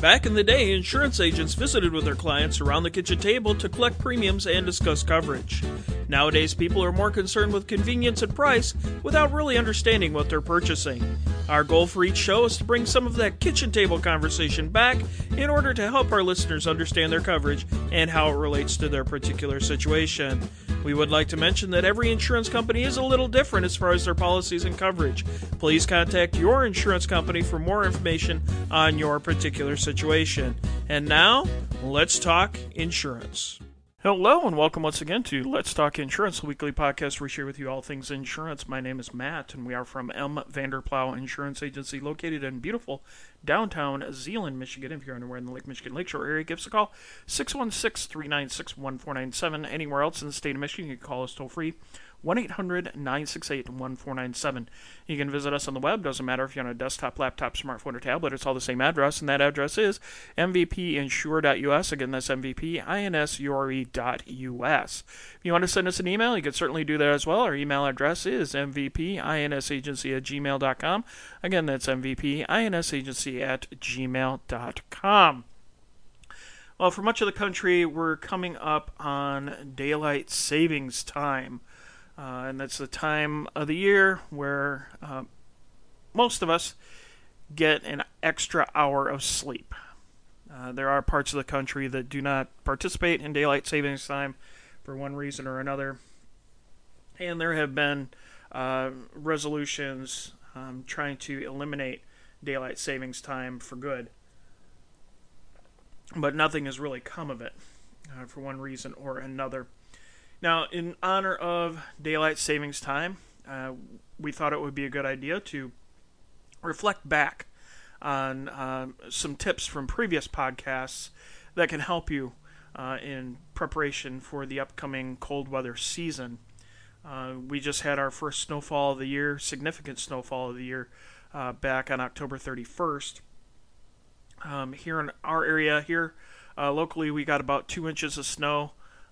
Back in the day, insurance agents visited with their clients around the kitchen table to collect premiums and discuss coverage. Nowadays, people are more concerned with convenience and price without really understanding what they're purchasing. Our goal for each show is to bring some of that kitchen table conversation back in order to help our listeners understand their coverage and how it relates to their particular situation. We would like to mention that every insurance company is a little different as far as their policies and coverage. Please contact your insurance company for more information on your particular situation. And now, let's talk insurance. Hello and welcome once again to Let's Talk Insurance, a weekly podcast where we share with you all things insurance. My name is Matt and we are from M. Vanderplow Insurance Agency located in beautiful downtown Zeeland, Michigan. If you're anywhere in the Lake Michigan Lakeshore area, give us a call, 616-396-1497. Anywhere else in the state of Michigan, you can call us toll free, 1-800-968-1497. You can visit us on the web. Doesn't matter if you're on a desktop, laptop, smartphone, or tablet. It's all the same address, and that address is mvpinsure.us. Again, that's mvpinsure.us. If you want to send us an email, you can certainly do that as well. Our email address is mvpinsagency@gmail.com. Again, that's mvpinsagency@gmail.com. Well, for much of the country, we're coming up on daylight savings time. And that's the time of the year where most of us get an extra hour of sleep. There are parts of the country that do not participate in daylight savings time for one reason or another. And there have been resolutions trying to eliminate daylight savings time for good. But nothing has really come of it for one reason or another. Now, in honor of daylight savings time, we thought it would be a good idea to reflect back on some tips from previous podcasts that can help you in preparation for the upcoming cold weather season. We just had our first snowfall of the year, significant snowfall of the year, back on October 31st. Here in our area here, locally, we got about 2 inches of snow.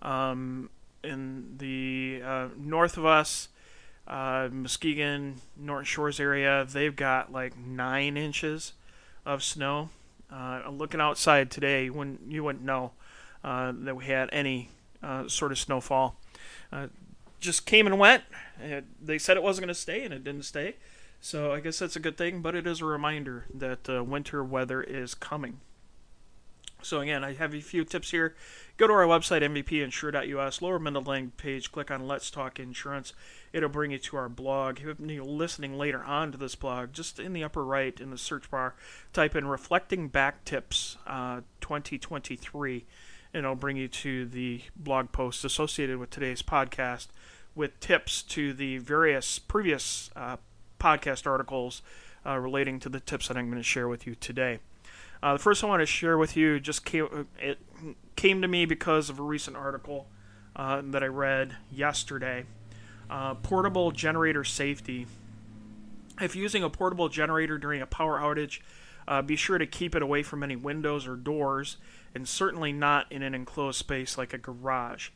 In the north of us, Muskegon, Norton Shores area, they've got like 9 inches of snow. Looking outside today, you wouldn't know that we had any sort of snowfall. Just came and went. They said it wasn't going to stay, and it didn't stay. So I guess that's a good thing, but it is a reminder that winter weather is coming. So again, I have a few tips here. Go to our website, mvpinsure.us, lower middle link page, click on Let's Talk Insurance. It'll bring you to our blog. If you're listening later on to this blog, just in the upper right in the search bar, type in Reflecting Back Tips 2023, and it'll bring you to the blog post associated with today's podcast with tips to the various previous podcast articles relating to the tips that I'm going to share with you today. The first I want to share with you just came to me because of a recent article that I read yesterday. Portable generator safety. If using a portable generator during a power outage, be sure to keep it away from any windows or doors, and certainly not in an enclosed space like a garage.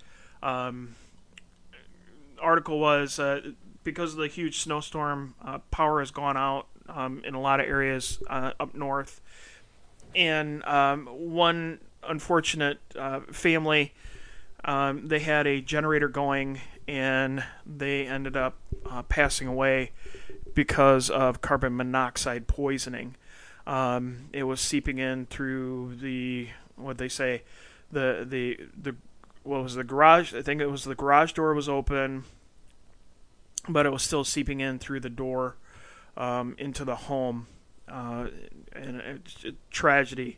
Article was because of the huge snowstorm, power has gone out in a lot of areas up north. And one unfortunate family, they had a generator going, and they ended up passing away because of carbon monoxide poisoning. It was seeping in through the what was the garage? I think it was the garage door was open, but it was still seeping in through the door into the home. And it's tragedy.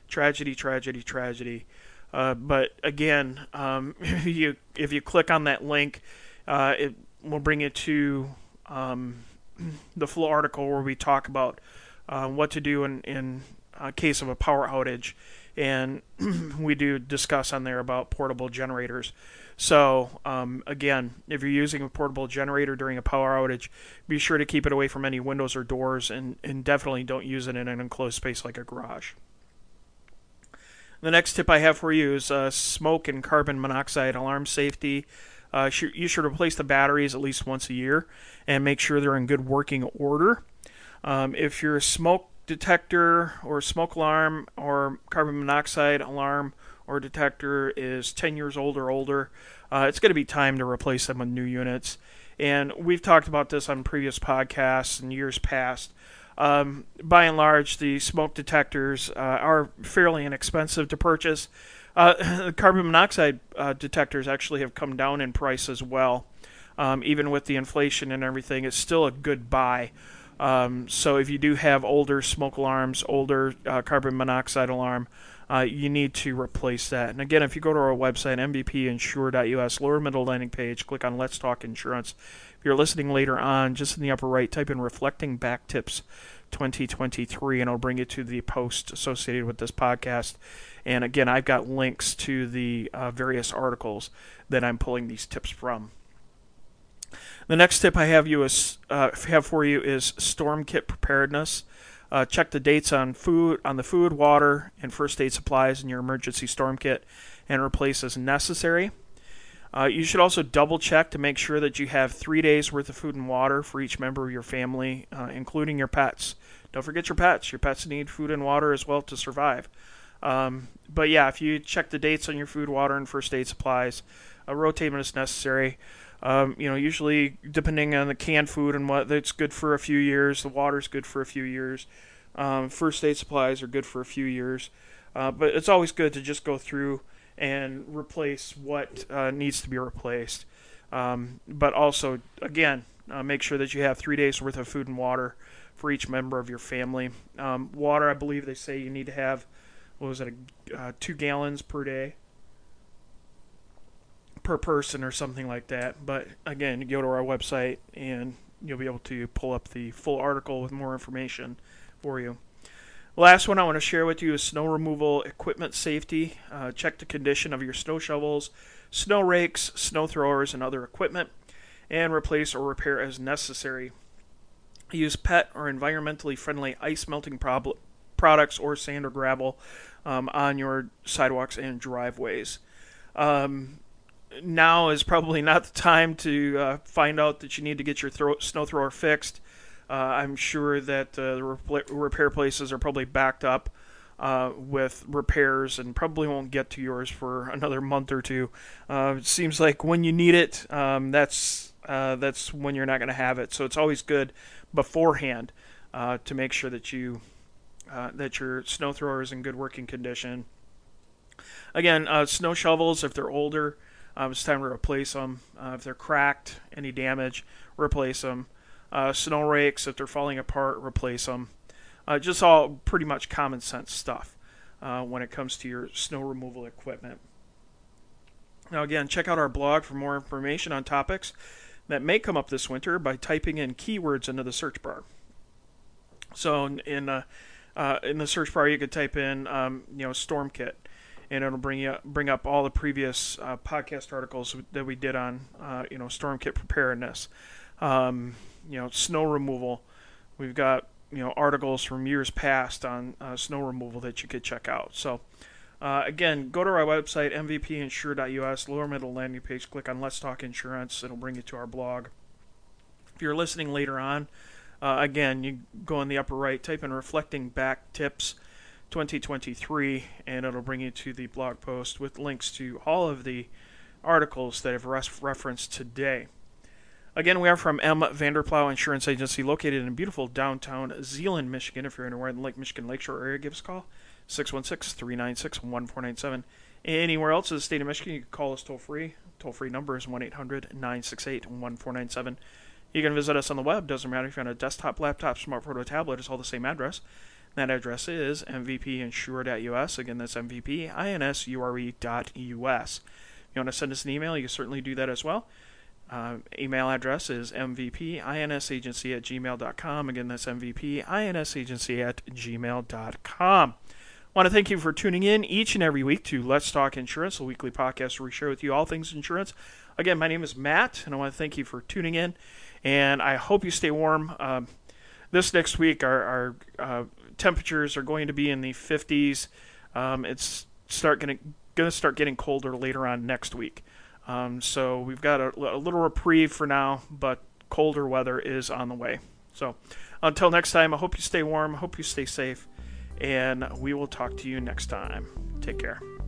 But again, if you click on that link, it will bring you to the full article where we talk about what to do in case of a power outage, and we do discuss on there about portable generators. So, again, if you're using a portable generator during a power outage, be sure to keep it away from any windows or doors, and definitely don't use it in an enclosed space like a garage. The next tip I have for you is smoke and carbon monoxide alarm safety. You should replace the batteries at least once a year and make sure they're in good working order. If your smoke detector or smoke alarm or carbon monoxide alarm or detector is 10 years old or older, it's going to be time to replace them with new units. And we've talked about this on previous podcasts in years past. By and large, the smoke detectors are fairly inexpensive to purchase. The carbon monoxide detectors actually have come down in price as well. Even with the inflation and everything, it's still a good buy. So if you do have older smoke alarms, older carbon monoxide alarm, you need to replace that. And again, if you go to our website, mvpinsure.us, lower middle landing page, click on Let's Talk Insurance. If you're listening later on, just in the upper right, type in Reflecting Back Tips 2023, and it'll bring you to the post associated with this podcast. And again, I've got links to the various articles that I'm pulling these tips from. The next tip I have for you is storm kit preparedness. Check the dates on the food, water, and first aid supplies in your emergency storm kit and replace as necessary. You should also double check to make sure that you have 3 days worth of food and water for each member of your family, including your pets. Don't forget your pets. Your pets need food and water as well to survive. But yeah, if you check the dates on your food, water, and first aid supplies, rotate them as necessary. Usually depending on the canned food and what, it's good for a few years. The water's good for a few years. First aid supplies are good for a few years. But it's always good to just go through and replace what needs to be replaced. But also, again, make sure that you have 3 days worth of food and water for each member of your family. Water, I believe they say you need to have, 2 gallons per day per person or something like that. But again, you go to our website and you'll be able to pull up the full article with more information for you. The last one I want to share with you is snow removal equipment safety. Check the condition of your snow shovels, snow rakes, snow throwers, and other equipment, and replace or repair as necessary. Use PET or environmentally friendly ice melting products or sand or gravel on your sidewalks and driveways. Now is probably not the time to find out that you need to get your snow thrower fixed. I'm sure that the repair places are probably backed up with repairs and probably won't get to yours for another month or two. It seems like when you need it, that's when you're not going to have it. So it's always good beforehand to make sure that that your snow thrower is in good working condition. Again, snow shovels, if they're older, it's time to replace them. If they're cracked, any damage, replace them. Snow rakes, if they're falling apart, replace them. Just all pretty much common sense stuff when it comes to your snow removal equipment. Now again, check out our blog for more information on topics that may come up this winter by typing in keywords into the search bar. So in the search bar, you could type in storm kit, and it'll bring up all the previous podcast articles that we did on storm kit preparedness. Snow removal. We've got articles from years past on snow removal that you could check out. So again, go to our website, mvpinsure.us, lower middle landing page, click on Let's Talk Insurance. It'll bring you to our blog. If you're listening later on, again, you go in the upper right, type in Reflecting Back Tips 2023, and it'll bring you to the blog post with links to all of the articles that I've referenced today. Again, we are from M. Vanderplow Insurance Agency, located in beautiful downtown Zeeland, Michigan. If you're anywhere in the Lake Michigan Lakeshore area, give us a call, 616-396-1497. Anywhere else in the state of Michigan, you can call us toll-free. Toll-free number is 1-800-968-1497. You can visit us on the web. Doesn't matter if you're on a desktop, laptop, smartphone, or tablet. It's all the same address. That address is mvpinsure.us. Again, that's mvpinsure.us. If you want to send us an email, you can certainly do that as well. Email address is mvpinsagency@gmail.com. Again, that's mvpinsagency@gmail.com. I want to thank you for tuning in each and every week to Let's Talk Insurance, a weekly podcast where we share with you all things insurance. Again, my name is Matt, and I want to thank you for tuning in, and I hope you stay warm. This next week, our temperatures are going to be in the 50s. It's going to start getting colder later on next week. So we've got a little reprieve for now, but colder weather is on the way. So until next time, I hope you stay warm. I hope you stay safe. And we will talk to you next time. Take care.